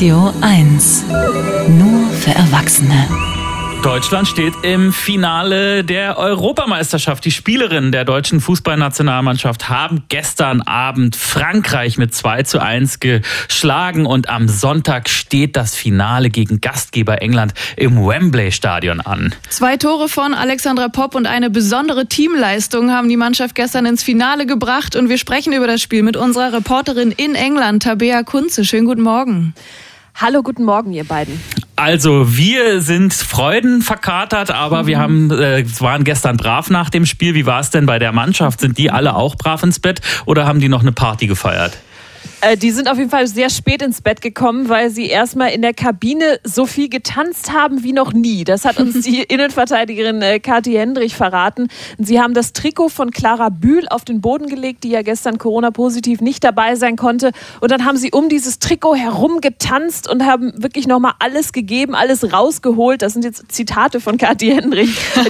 Radio 1. Nur für Erwachsene. Deutschland steht im Finale der Europameisterschaft. Die Spielerinnen der deutschen Fußballnationalmannschaft haben gestern Abend Frankreich mit 2:1 geschlagen und am Sonntag steht das Finale gegen Gastgeber England im Wembley-Stadion an. 2 Tore von Alexandra Popp und eine besondere Teamleistung haben die Mannschaft gestern ins Finale gebracht und wir sprechen über das Spiel mit unserer Reporterin in England, Tabea Kunze. Schönen guten Morgen. Hallo, guten Morgen, ihr beiden. Also wir sind freudenverkatert, aber wir waren gestern brav nach dem Spiel. Wie war es denn bei der Mannschaft? Sind die alle auch brav ins Bett oder haben die noch eine Party gefeiert? Die sind auf jeden Fall sehr spät ins Bett gekommen, weil sie erstmal in der Kabine so viel getanzt haben wie noch nie. Das hat uns die Innenverteidigerin Kathi Hendrich verraten. Sie haben das Trikot von Clara Bühl auf den Boden gelegt, die ja gestern Corona-positiv nicht dabei sein konnte. Und dann haben sie um dieses Trikot herum getanzt und haben wirklich nochmal alles gegeben, alles rausgeholt. Das sind jetzt Zitate von Kathi Hendrich.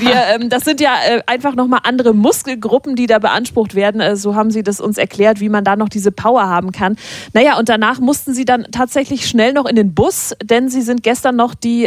Das sind ja einfach nochmal andere Muskelgruppen, die da beansprucht werden. So haben sie das uns erklärt, wie man da noch diese Power haben kann. Naja, und danach mussten sie dann tatsächlich schnell noch in den Bus, denn sie sind gestern noch die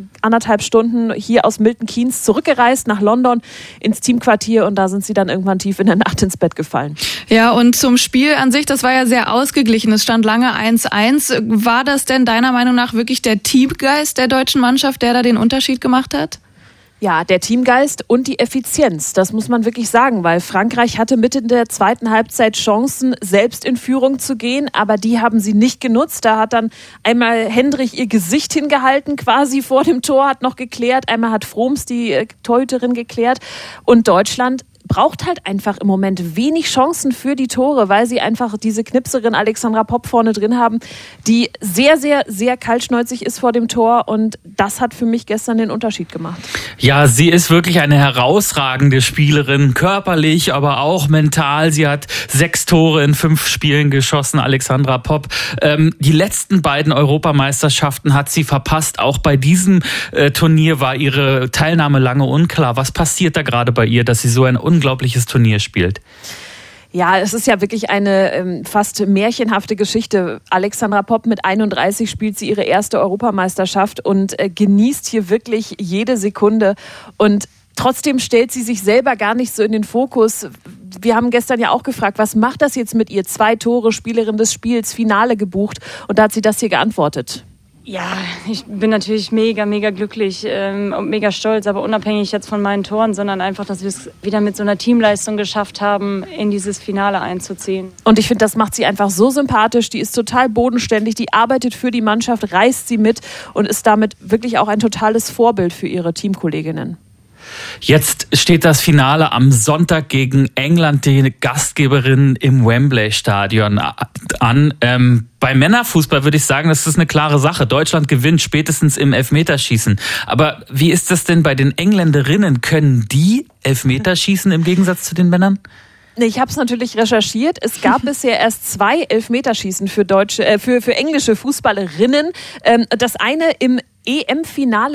1,5 Stunden hier aus Milton Keynes zurückgereist nach London ins Teamquartier und da sind sie dann irgendwann tief in der Nacht ins Bett gefallen. Ja, und zum Spiel an sich, das war ja sehr ausgeglichen. Es stand lange 1:1. War das denn deiner Meinung nach wirklich der Teamgeist der deutschen Mannschaft, der da den Unterschied gemacht hat? Ja, der Teamgeist und die Effizienz, das muss man wirklich sagen, weil Frankreich hatte Mitte in der zweiten Halbzeit Chancen, selbst in Führung zu gehen, aber die haben sie nicht genutzt. Da hat dann einmal Hendrich ihr Gesicht hingehalten, quasi vor dem Tor, hat noch geklärt, einmal hat Froms, die Torhüterin, geklärt und Deutschland braucht halt einfach im Moment wenig Chancen für die Tore, weil sie einfach diese Knipserin Alexandra Popp vorne drin haben, die sehr, sehr, sehr kaltschnäuzig ist vor dem Tor und das hat für mich gestern den Unterschied gemacht. Ja, sie ist wirklich eine herausragende Spielerin, körperlich, aber auch mental. Sie hat 6 Tore in 5 Spielen geschossen, Alexandra Popp. Die letzten beiden Europameisterschaften hat sie verpasst. Auch bei diesem Turnier war ihre Teilnahme lange unklar. Was passiert da gerade bei ihr, dass sie so ein unglaubliches Turnier spielt? Ja, es ist ja wirklich eine fast märchenhafte Geschichte. Alexandra Popp mit 31 spielt sie ihre erste Europameisterschaft und genießt hier wirklich jede Sekunde. Und trotzdem stellt sie sich selber gar nicht so in den Fokus. Wir haben gestern ja auch gefragt, was macht das jetzt mit ihr? 2 Tore, Spielerin des Spiels, Finale gebucht. Und da hat sie das hier geantwortet. Ja, ich bin natürlich mega glücklich und mega stolz, aber unabhängig jetzt von meinen Toren, sondern einfach, dass wir es wieder mit so einer Teamleistung geschafft haben, in dieses Finale einzuziehen. Und ich finde, das macht sie einfach so sympathisch, die ist total bodenständig, die arbeitet für die Mannschaft, reißt sie mit und ist damit wirklich auch ein totales Vorbild für ihre Teamkolleginnen. Jetzt steht das Finale am Sonntag gegen England, die Gastgeberin im Wembley-Stadion an. Bei Männerfußball würde ich sagen, das ist eine klare Sache. Deutschland gewinnt spätestens im Elfmeterschießen. Aber wie ist das denn bei den Engländerinnen? Können die Elfmeterschießen im Gegensatz zu den Männern? Ich habe es natürlich recherchiert. Es gab bisher erst 2 Elfmeterschießen für englische Fußballerinnen. Das eine im EM-Finale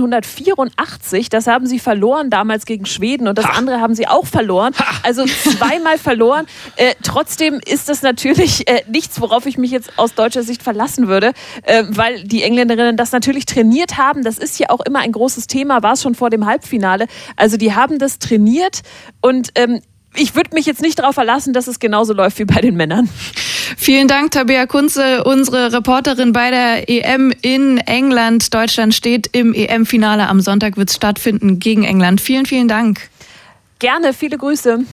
1984, das haben sie verloren damals gegen Schweden und das andere haben sie auch verloren, also 2-mal verloren. Trotzdem ist das natürlich nichts, worauf ich mich jetzt aus deutscher Sicht verlassen würde, weil die Engländerinnen das natürlich trainiert haben. Das ist ja auch immer ein großes Thema, war es schon vor dem Halbfinale. Also die haben das trainiert und ich würde mich jetzt nicht darauf verlassen, dass es genauso läuft wie bei den Männern. Vielen Dank, Tabea Kunze, unsere Reporterin bei der EM in England. Deutschland steht im EM-Finale. Am Sonntag wird es stattfinden gegen England. Vielen Dank. Gerne, viele Grüße.